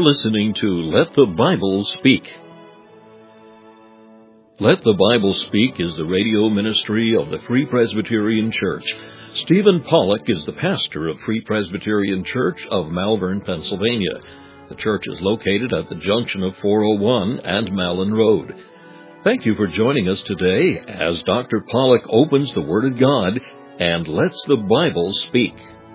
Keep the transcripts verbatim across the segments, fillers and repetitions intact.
listening to Let the Bible Speak. Let the Bible Speak is the radio ministry of the Free Presbyterian Church. Stephen Pollock is the pastor of Free Presbyterian Church of Malvern, Pennsylvania. The church is located at the junction of four oh one and Malin Road. Thank you for joining us today as Doctor Pollock opens the Word of God and lets the Bible speak.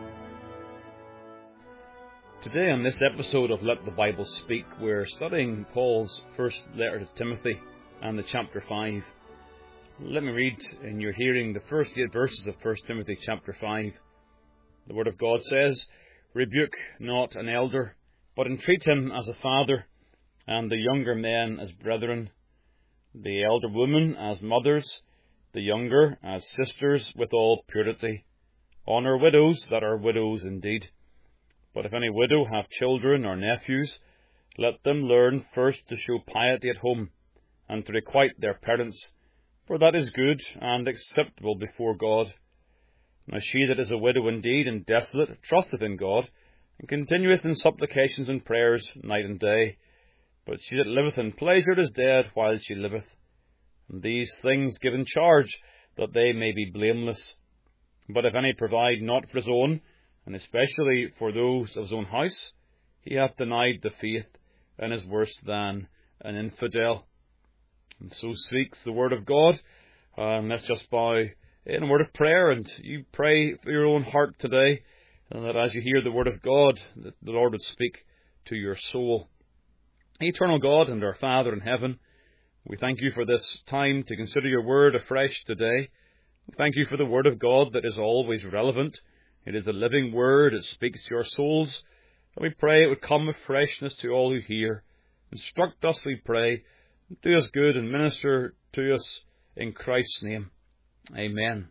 Today on this episode of Let the Bible Speak, we're studying Paul's first letter to Timothy and the chapter five. Let me read in your hearing the first eight verses of First Timothy chapter five. The Word of God says, "Rebuke not an elder, but entreat him as a father, and the younger men as brethren, the elder women as mothers, the younger as sisters with all purity. Honour widows that are widows indeed. But if any widow have children or nephews, let them learn first to show piety at home, and to requite their parents, for that is good and acceptable before God. Now she that is a widow indeed and desolate trusteth in God, and continueth in supplications and prayers night and day. But she that liveth in pleasure is dead while she liveth. And these things give in charge, that they may be blameless. But if any provide not for his own, and especially for those of his own house, he hath denied the faith, and is worse than an infidel." And so speaks the Word of God. Um, let's just bow in a word of prayer, and you pray for your own heart today, and that as you hear the Word of God, that the Lord would speak to your soul. Eternal God and our Father in heaven, we thank you for this time to consider your Word afresh today. We thank you for the Word of God that is always relevant. It is a living Word. It speaks to our souls. And we pray it would come with freshness to all who hear. Instruct us, we pray. Do us good and minister to us in Christ's name. Amen.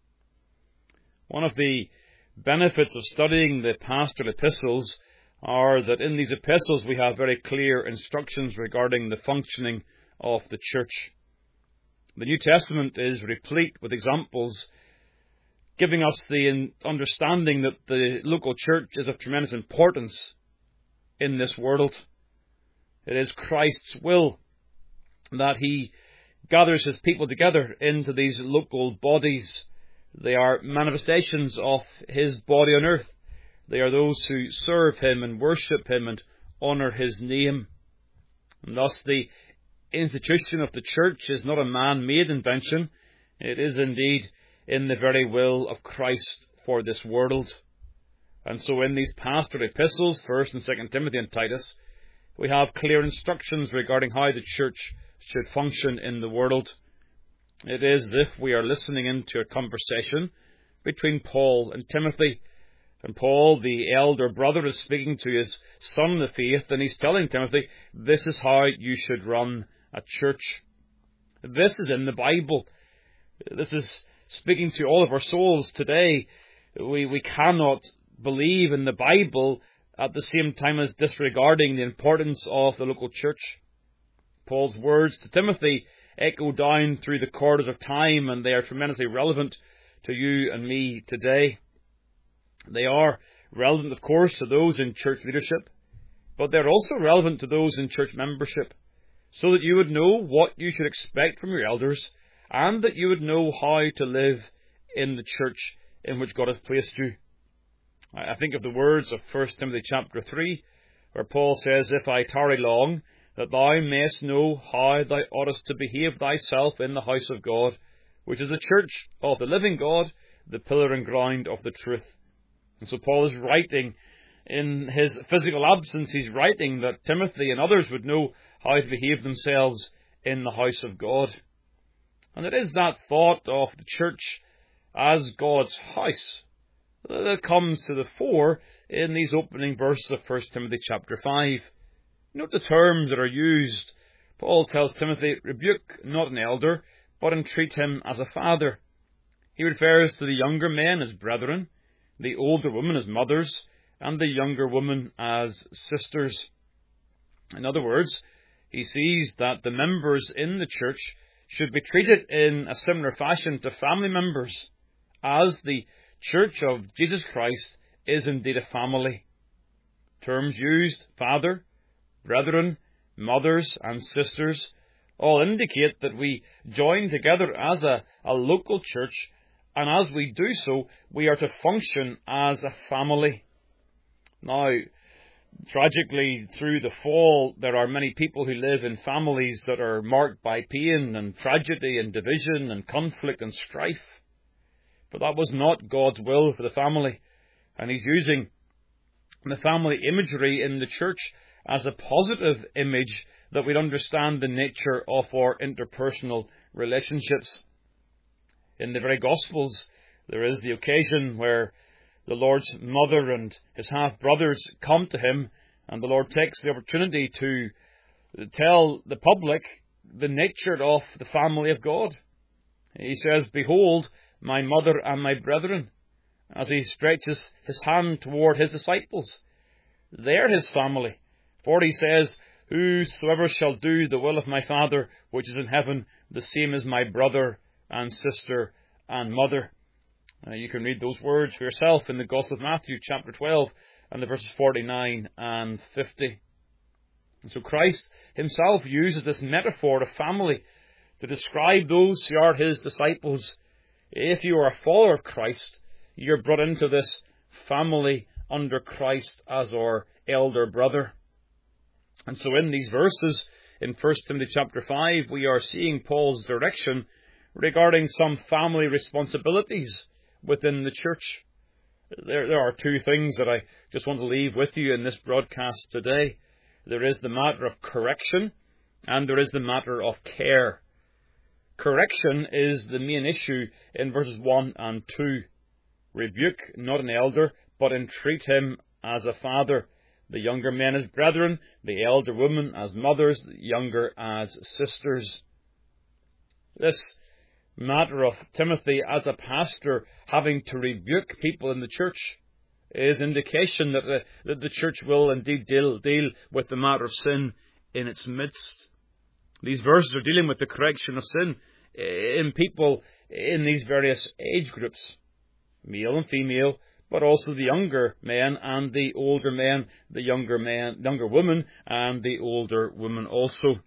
One of the benefits of studying the pastoral epistles are that in these epistles we have very clear instructions regarding the functioning of the church. The New Testament is replete with examples giving us the understanding that the local church is of tremendous importance in this world. It is Christ's will that he gathers his people together into these local bodies. They are manifestations of his body on earth. They are those who serve him and worship him and honour his name. And thus the institution of the church is not a man-made invention. It is indeed in the very will of Christ for this world. And so in these pastoral epistles, First and Second Timothy and Titus, we have clear instructions regarding how the church should function in the world. It is as if we are listening into a conversation between Paul and Timothy. And Paul, the elder brother, is speaking to his son in the faith, and he's telling Timothy, this is how you should run a church. This is in the Bible. This is speaking to all of our souls today. We, we cannot believe in the Bible at the same time as disregarding the importance of the local church. Paul's words to Timothy echo down through the corridors of time, and they are tremendously relevant to you and me today. They are relevant, of course, to those in church leadership, but they're also relevant to those in church membership, so that you would know what you should expect from your elders, and that you would know how to live in the church in which God has placed you. I think of the words of First Timothy chapter three, where Paul says, "If I tarry long, that thou mayest know how thou oughtest to behave thyself in the house of God, which is the church of the living God, the pillar and ground of the truth." And so Paul is writing in his physical absence. He's writing that Timothy and others would know how to behave themselves in the house of God. And it is that thought of the church as God's house that comes to the fore in these opening verses of First Timothy chapter five. Note the terms that are used. Paul tells Timothy, "Rebuke not an elder, but entreat him as a father." He refers to the younger men as brethren, the older women as mothers, and the younger women as sisters. In other words, he sees that the members in the church should be treated in a similar fashion to family members, as the church of Jesus Christ is indeed a family. Terms used, father, brethren, mothers and sisters, all indicate that we join together as a, a local church, and as we do so, we are to function as a family. Now, tragically, through the fall, there are many people who live in families that are marked by pain and tragedy and division and conflict and strife. But that was not God's will for the family. And He's using the family imagery in the church as a positive image that we'd understand the nature of our interpersonal relationships. In the very Gospels, there is the occasion where the Lord's mother and his half-brothers come to him, and the Lord takes the opportunity to tell the public the nature of the family of God. He says, "Behold, my mother and my brethren," as he stretches his hand toward his disciples. They're his family. For he says, "Whosoever shall do the will of my Father which is in heaven, the same is my brother and sister and mother." Uh, you can read those words for yourself in the Gospel of Matthew, chapter twelve, and the verses forty-nine and fifty. And so Christ himself uses this metaphor of family to describe those who are his disciples. If you are a follower of Christ, you're brought into this family under Christ as our elder brother. And so in these verses, in First Timothy chapter five, we are seeing Paul's direction regarding some family responsibilities within the church. There, there are two things that I just want to leave with you in this broadcast today. There is the matter of correction, and there is the matter of care. Correction is the main issue in verses one and two. Rebuke not an elder, but entreat him as a father. The younger men as brethren, the elder women as mothers, the younger as sisters. This matter of Timothy as a pastor having to rebuke people in the church is indication that the, that the church will indeed deal, deal with the matter of sin in its midst. These verses are dealing with the correction of sin in people in these various age groups, male and female, but also the younger men and the older men, the younger men, younger women and the older women also.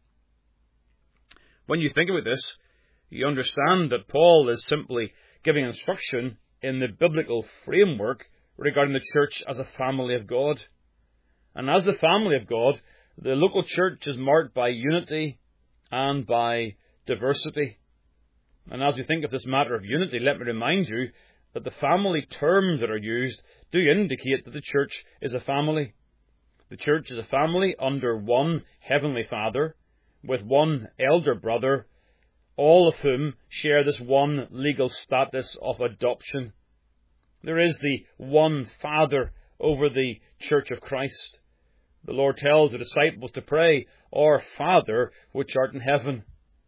When you think about this, you understand that Paul is simply giving instruction in the biblical framework regarding the church as a family of God. And as the family of God, the local church is marked by unity and by diversity. And as we think of this matter of unity, let me remind you that the family terms that are used do indicate that the church is a family. The church is a family under one heavenly Father, with one elder brother, all of whom share this one legal status of adoption. There is the one Father over the Church of Christ. The Lord tells the disciples to pray, "Our Father which art in heaven."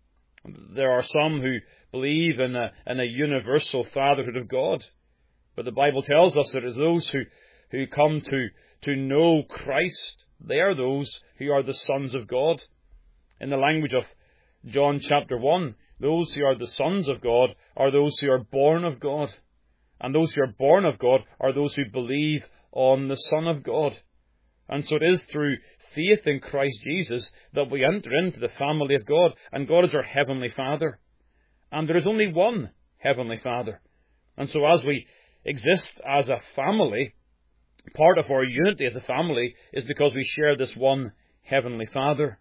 There are some who believe in a, in a universal fatherhood of God. But the Bible tells us that it is those who, who come to, to know Christ, they are those who are the sons of God. In the language of John chapter one, those who are the sons of God are those who are born of God. And those who are born of God are those who believe on the Son of God. And so it is through faith in Christ Jesus that we enter into the family of God. And God is our Heavenly Father. And there is only one Heavenly Father. And so as we exist as a family, part of our unity as a family is because we share this one Heavenly Father.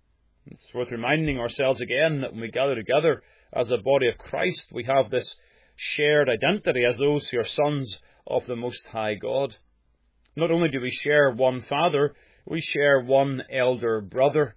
It's worth reminding ourselves again that when we gather together as a body of Christ, we have this shared identity as those who are sons of the Most High God. Not only do we share one Father, we share one elder brother.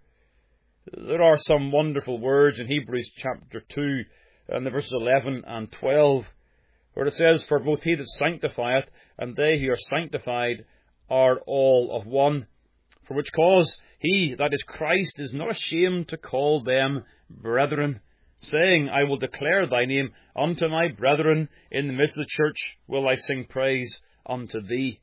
There are some wonderful words in Hebrews chapter two and the verses eleven and twelve, where it says, "For both he that sanctifieth and they who are sanctified are all of one. For which cause he, that is Christ, is not ashamed to call them brethren, saying, I will declare thy name unto my brethren. In the midst of the church will I sing praise unto thee."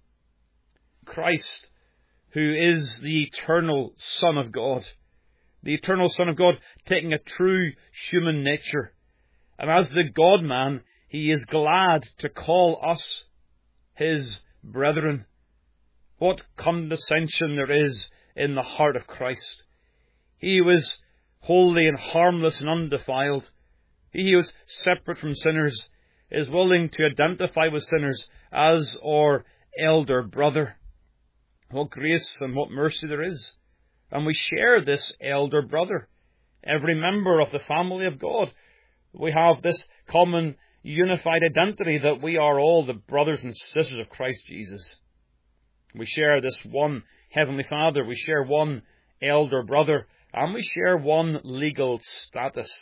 Christ, who is the eternal Son of God, the eternal Son of God taking a true human nature. And as the God-man, he is glad to call us his brethren. What condescension there is in the heart of Christ. He who is holy and harmless and undefiled, he who is separate from sinners, is willing to identify with sinners as our elder brother. What grace and what mercy there is. And we share this elder brother. Every member of the family of God. We have this common unified identity that we are all the brothers and sisters of Christ Jesus. We share this one Heavenly Father. We share one elder brother. And we share one legal status.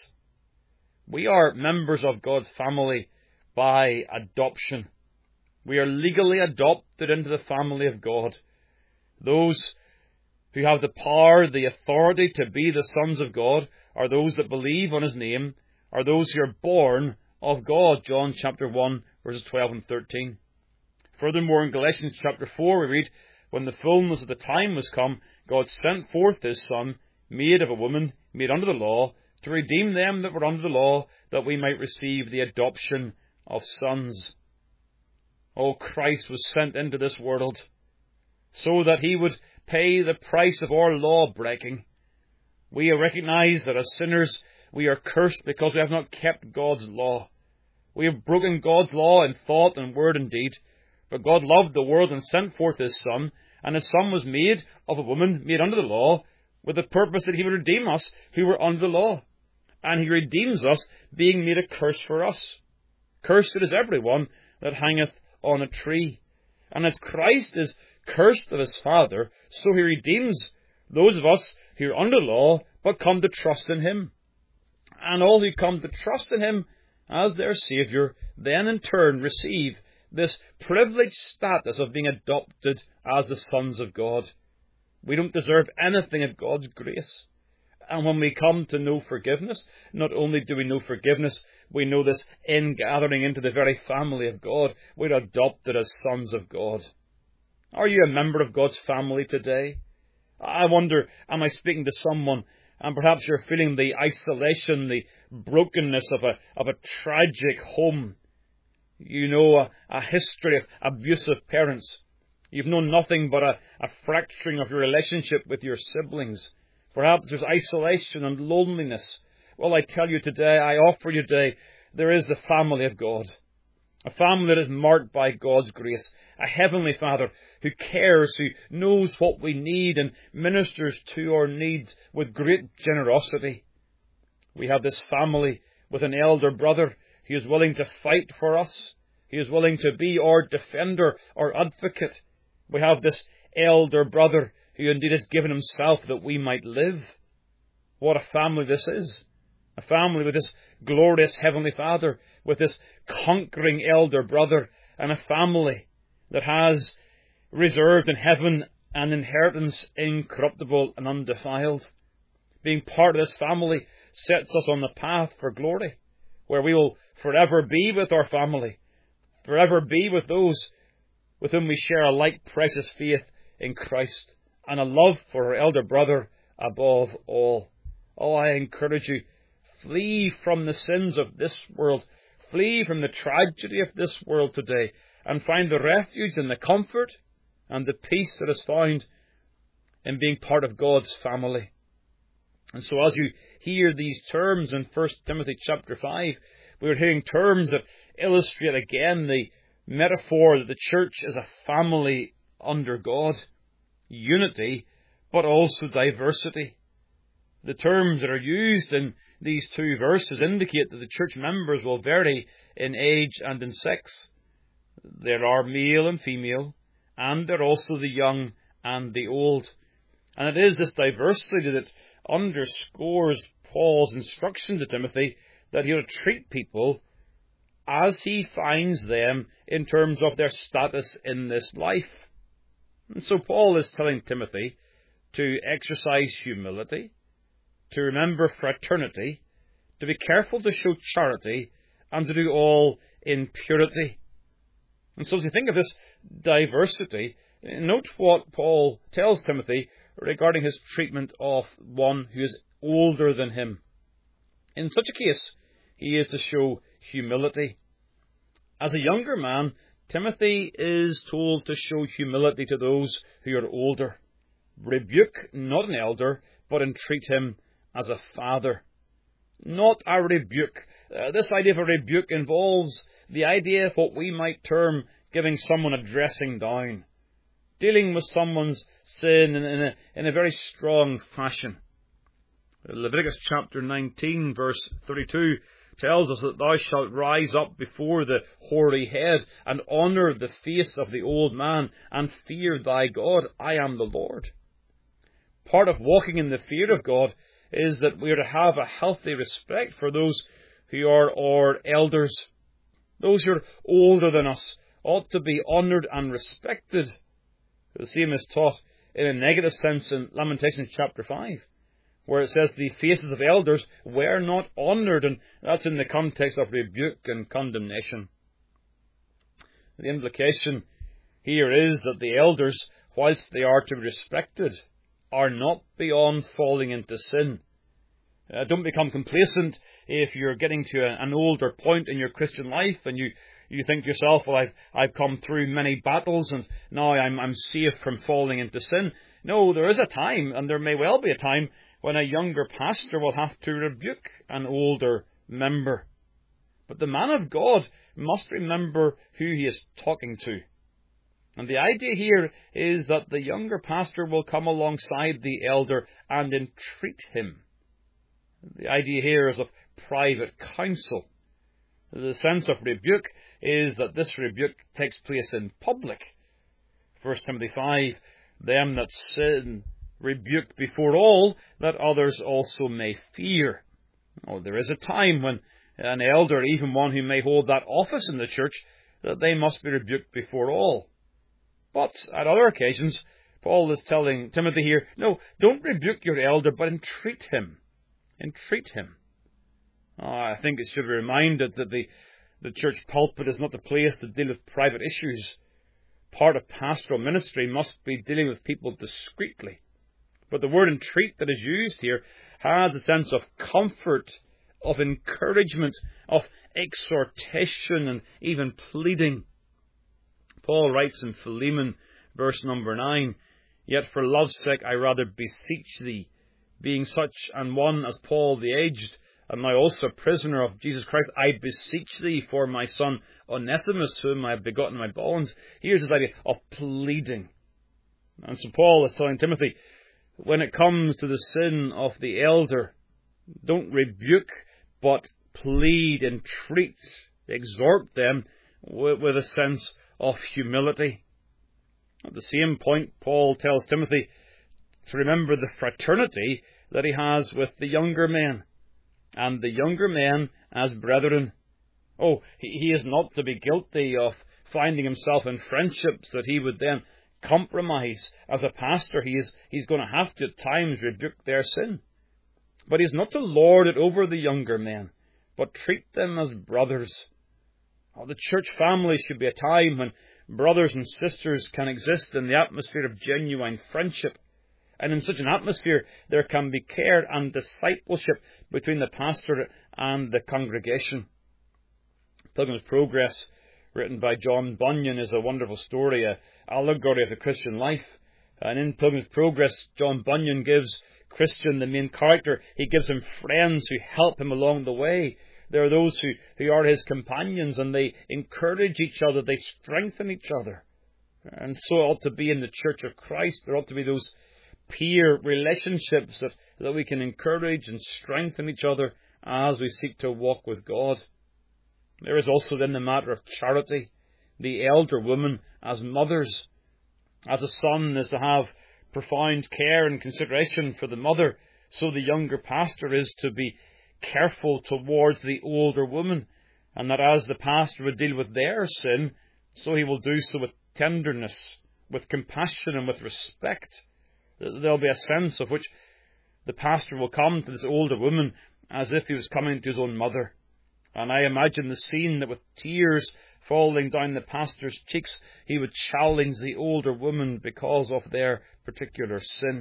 We are members of God's family by adoption. We are legally adopted into the family of God. Those who have the power, the authority to be the sons of God are those that believe on His name, are those who are born of God. John chapter one, verses twelve and thirteen. Furthermore, in Galatians chapter four, we read, when the fullness of the time was come, God sent forth His Son, made of a woman, made under the law, to redeem them that were under the law, that we might receive the adoption of sons. Oh, Christ was sent into this world so that He would pay the price of our law-breaking. We recognize that as sinners we are cursed because we have not kept God's law. We have broken God's law in thought and word and deed. But God loved the world and sent forth His Son, and His Son was made of a woman, made under the law, with the purpose that He would redeem us who were under the law. And He redeems us, being made a curse for us. Cursed is everyone that hangeth on a tree. And as Christ is cursed of His Father, so He redeems those of us who are under the law, but come to trust in Him. And all who come to trust in Him as their Saviour, then in turn receive this privileged status of being adopted as the sons of God. We don't deserve anything of God's grace. And when we come to know forgiveness, not only do we know forgiveness, we know this ingathering into the very family of God. We're adopted as sons of God. Are you a member of God's family today? I wonder, am I speaking to someone, and perhaps you're feeling the isolation, the brokenness of a, of a tragic home. You know a, a history of abusive parents. You've known nothing but a, a fracturing of your relationship with your siblings. Perhaps there's isolation and loneliness. Well, I tell you today, I offer you today, there is the family of God. A family that is marked by God's grace. A Heavenly Father who cares, who knows what we need and ministers to our needs with great generosity. We have this family with an elder brother who is willing to fight for us. He is willing to be our defender, our advocate. We have this elder brother who indeed has given himself that we might live. What a family this is. A family with this glorious Heavenly Father, with this conquering elder brother, and a family that has reserved in heaven an inheritance incorruptible and undefiled. Being part of this family sets us on the path for glory, where we will forever be with our family, forever be with those with whom we share a like precious faith in Christ, and a love for our elder brother above all. Oh, I encourage you, flee from the sins of this world, flee from the tragedy of this world today, and find the refuge and the comfort and the peace that is found in being part of God's family. And so as you hear these terms in First Timothy chapter five, we're hearing terms that illustrate again the metaphor that the church is a family under God. Unity, but also diversity. The terms that are used in these two verses indicate that the church members will vary in age and in sex. There are male and female, and there are also the young and the old. And it is this diversity that underscores Paul's instruction to Timothy that he will treat people as he finds them in terms of their status in this life. And so Paul is telling Timothy to exercise humility, to remember fraternity, to be careful to show charity, and to do all in purity. And so as you think of this diversity, note what Paul tells Timothy regarding his treatment of one who is older than him. In such a case, he is to show humility. As a younger man, Timothy is told to show humility to those who are older. rebuke not an elder, but entreat him as a father. Not a rebuke. Uh, this idea of a rebuke involves the idea of what we might term giving someone a dressing down, dealing with someone's sin in, in, a, in a very strong fashion. Leviticus chapter nineteen, verse thirty-two, tells us that thou shalt rise up before the hoary head and honour the face of the old man and fear thy God. I am the Lord. Part of walking in the fear of God is that we are to have a healthy respect for those who are our elders. Those who are older than us ought to be honoured and respected. The same is taught in a negative sense in Lamentations chapter five, where it says the faces of elders were not honoured, and that's in the context of rebuke and condemnation. The implication here is that the elders, whilst they are to be respected, are not beyond falling into sin. Uh, don't become complacent if you're getting to a, an older point in your Christian life and you, you think to yourself, well, I've, I've come through many battles and now I'm, I'm safe from falling into sin. No, there is a time, and there may well be a time, when a younger pastor will have to rebuke an older member. But the man of God must remember who he is talking to. And the idea here is that the younger pastor will come alongside the elder and entreat him. The idea here is of private counsel. The sense of rebuke is that this rebuke takes place in public. First Timothy five, them that sin rebuke before all, that others also may fear. Oh, there is a time when an elder, even one who may hold that office in the church, that they must be rebuked before all. But at other occasions, Paul is telling Timothy here, no, don't rebuke your elder, but entreat him. Entreat him. Oh, I think it should be reminded that the, the church pulpit is not the place to deal with private issues. Part of pastoral ministry must be dealing with people discreetly. But the word entreat that is used here has a sense of comfort, of encouragement, of exhortation, and even pleading. Paul writes in Philemon, verse number nine, Yet for love's sake I rather beseech thee, being such an one as Paul the aged, and now also a prisoner of Jesus Christ, I beseech thee for my son Onesimus, whom I have begotten in my bonds. Here's this idea of pleading. And so Paul is telling Timothy, when it comes to the sin of the elder, don't rebuke, but plead, entreat, exhort them with, with a sense of humility. At the same point, Paul tells Timothy to remember the fraternity that he has with the younger men, and the younger men as brethren. Oh, he, he is not to be guilty of finding himself in friendships that he would then compromise. As a pastor, he is he's going to have to at times rebuke their sin. But he's not to lord it over the younger men, but treat them as brothers. Oh, the church family should be a time when brothers and sisters can exist in the atmosphere of genuine friendship. And in such an atmosphere, there can be care and discipleship between the pastor and the congregation. Pilgrim's Progress, written by John Bunyan, is a wonderful story, an allegory of the Christian life. And in Pilgrim's Progress, John Bunyan gives Christian the main character. He gives him friends who help him along the way. There are those who, who are his companions, and they encourage each other, they strengthen each other. And so it ought to be in the Church of Christ. There ought to be those peer relationships that, that we can encourage and strengthen each other as we seek to walk with God. There is also then the matter of charity. The elder women as mothers. As a son is to have profound care and consideration for the mother, so the younger pastor is to be careful towards the older woman, and that as the pastor would deal with their sin, so he will do so with tenderness, with compassion, and with respect. There'll be a sense of which the pastor will come to this older woman as if he was coming to his own mother. And I imagine the scene that with tears falling down the pastor's cheeks, he would challenge the older woman because of their particular sin.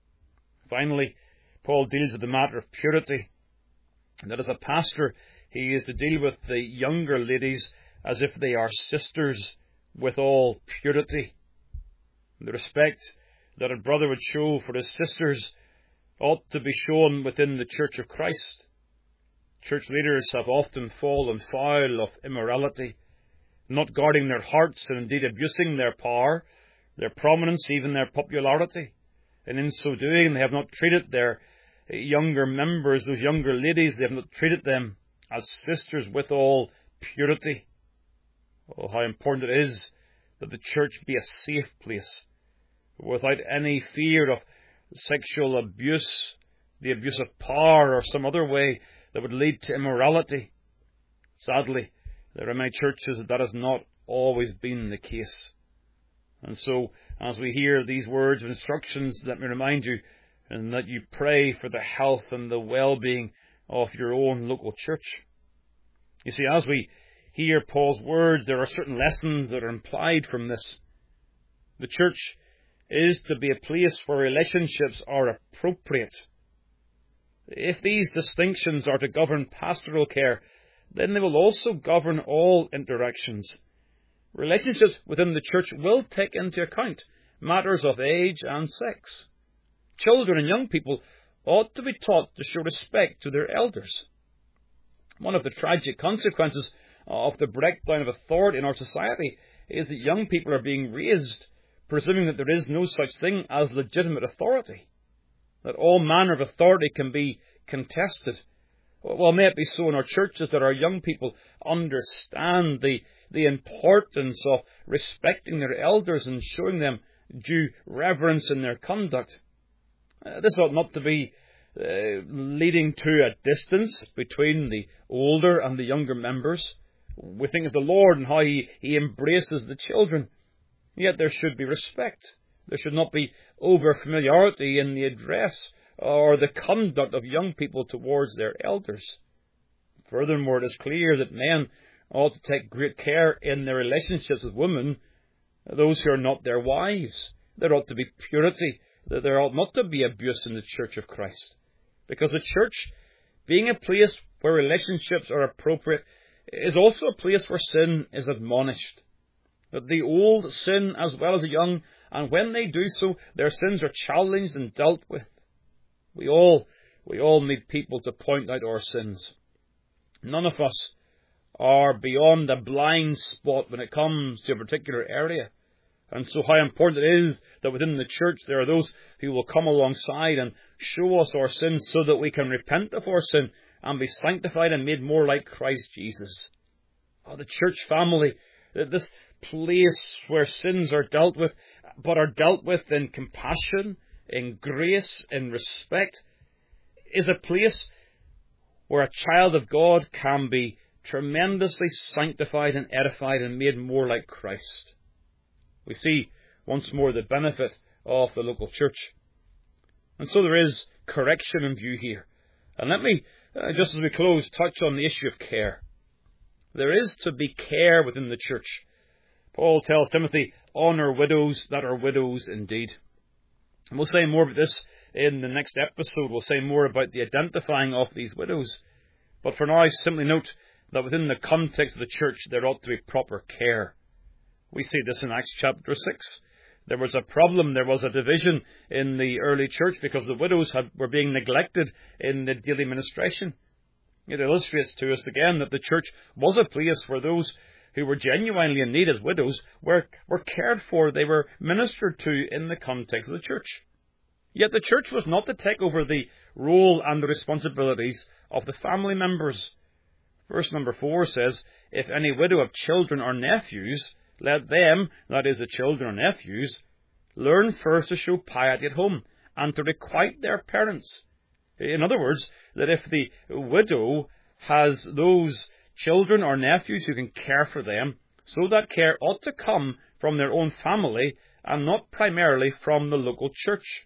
Finally, Paul deals with the matter of purity. And that as a pastor, he is to deal with the younger ladies as if they are sisters with all purity. The respect that a brother would show for his sisters ought to be shown within the Church of Christ. Church leaders have often fallen foul of immorality, not guarding their hearts and indeed abusing their power, their prominence, even their popularity. And in so doing, they have not treated their younger members, those younger ladies, they have not treated them as sisters with all purity. Oh, how important it is that the church be a safe place, without any fear of sexual abuse, the abuse of power, or some other way that would lead to immorality. Sadly, there are many churches that that has not always been the case. And so, as we hear these words of instructions, let me remind you, and that you pray for the health and the well-being of your own local church. You see, as we hear Paul's words, there are certain lessons that are implied from this. The church is to be a place where relationships are appropriate. If these distinctions are to govern pastoral care, then they will also govern all interactions. Relationships within the church will take into account matters of age and sex. Children and young people ought to be taught to show respect to their elders. One of the tragic consequences of the breakdown of authority in our society is that young people are being raised presuming that there is no such thing as legitimate authority, that all manner of authority can be contested. Well, may it be so in our churches that our young people understand the, the importance of respecting their elders and showing them due reverence in their conduct. Uh, this ought not to be uh, leading to a distance between the older and the younger members. We think of the Lord and how He, he embraces the children. Yet there should be respect. There should not be over-familiarity in the address or the conduct of young people towards their elders. Furthermore, it is clear that men ought to take great care in their relationships with women, those who are not their wives. There ought to be purity. There ought not to be abuse in the Church of Christ. Because the church, being a place where relationships are appropriate, is also a place where sin is admonished. That the old sin as well as the young, and when they do so, their sins are challenged and dealt with. We all, we all need people to point out our sins. None of us are beyond a blind spot when it comes to a particular area. And so how important it is that within the church there are those who will come alongside and show us our sins so that we can repent of our sin and be sanctified and made more like Christ Jesus. Oh, the church family, this place where sins are dealt with, but are dealt with in compassion, in grace, in respect, is a place where a child of God can be tremendously sanctified and edified and made more like Christ. We see once more the benefit of the local church. And so there is correction in view here. And let me, uh, just as we close, touch on the issue of care. There is to be care within the church. Paul tells Timothy, honour widows that are widows indeed. And we'll say more about this in the next episode. We'll say more about the identifying of these widows. But for now, simply note that within the context of the church, there ought to be proper care. We see this in Acts chapter six. There was a problem, there was a division in the early church because the widows had, were being neglected in the daily ministration. It illustrates to us again that the church was a place where those who were genuinely in need as widows were, were cared for, they were ministered to in the context of the church. Yet the church was not to take over the role and the responsibilities of the family members. Verse number four says, if any widow have children or nephews, let them, that is the children or nephews, learn first to show piety at home and to requite their parents. In other words, that if the widow has those children or nephews who can care for them, so that care ought to come from their own family and not primarily from the local church.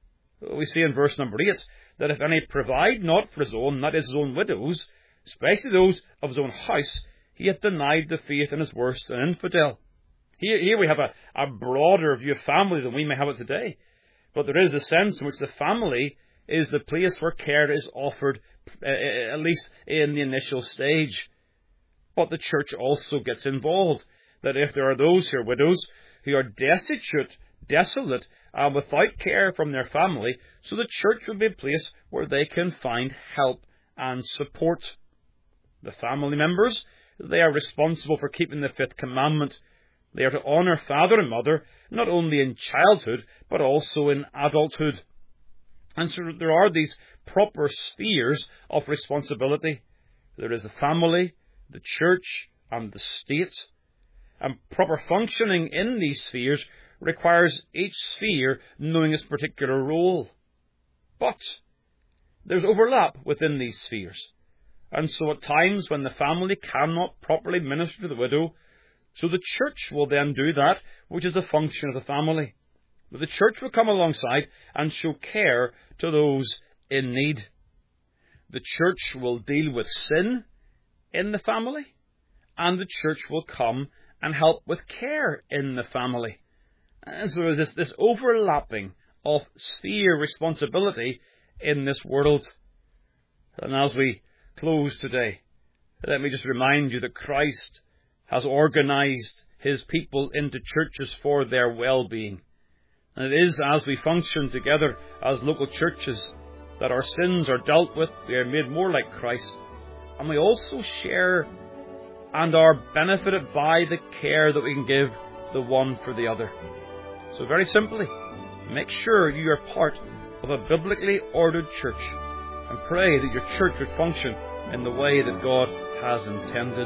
We see in verse number eight that if any provide not for his own, that is his own widows, especially those of his own house, he hath denied the faith and is worse than an infidel. Here, here we have a, a broader view of family than we may have it today. But there is a sense in which the family is the place where care is offered, uh, at least in the initial stage. But the church also gets involved. That if there are those who are widows who are destitute, desolate and without care from their family, so the church would be a place where they can find help and support. The family members, they are responsible for keeping the fifth commandment. They are to honour father and mother, not only in childhood, but also in adulthood. And so there are these proper spheres of responsibility. There is the family, the church, and the state. And proper functioning in these spheres requires each sphere knowing its particular role. But there's overlap within these spheres. And so at times when the family cannot properly minister to the widow, so the church will then do that, which is the function of the family. But the church will come alongside and show care to those in need. The church will deal with sin in the family, and the church will come and help with care in the family. And so there's this, this overlapping of sphere responsibility in this world. And as we close today, let me just remind you that Christ has organized his people into churches for their well-being. And it is as we function together as local churches that our sins are dealt with, we are made more like Christ, and we also share and are benefited by the care that we can give the one for the other. So very simply, make sure you are part of a biblically ordered church, and pray that your church would function in the way that God has intended.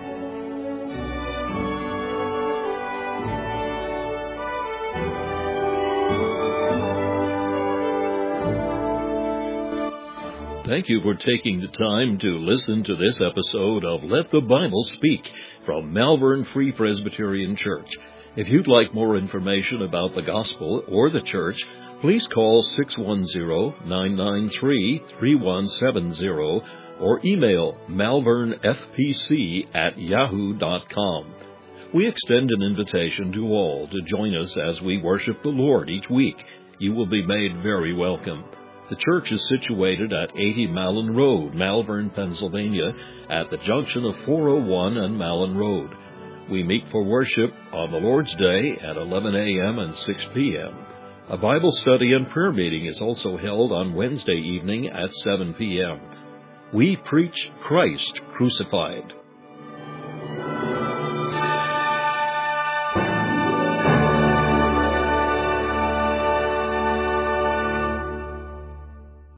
Thank you for taking the time to listen to this episode of Let the Bible Speak from Malvern Free Presbyterian Church. If you'd like more information about the gospel or the church, please call six one zero, nine nine three, three one seven zero or email malvernfpc at yahoo dot com. We extend an invitation to all to join us as we worship the Lord each week. You will be made very welcome. The church is situated at eighty Malin Road, Malvern, Pennsylvania, at the junction of four oh one and Malin Road. We meet for worship on the Lord's Day at eleven a.m. and six p.m. A Bible study and prayer meeting is also held on Wednesday evening at seven p.m. We preach Christ crucified.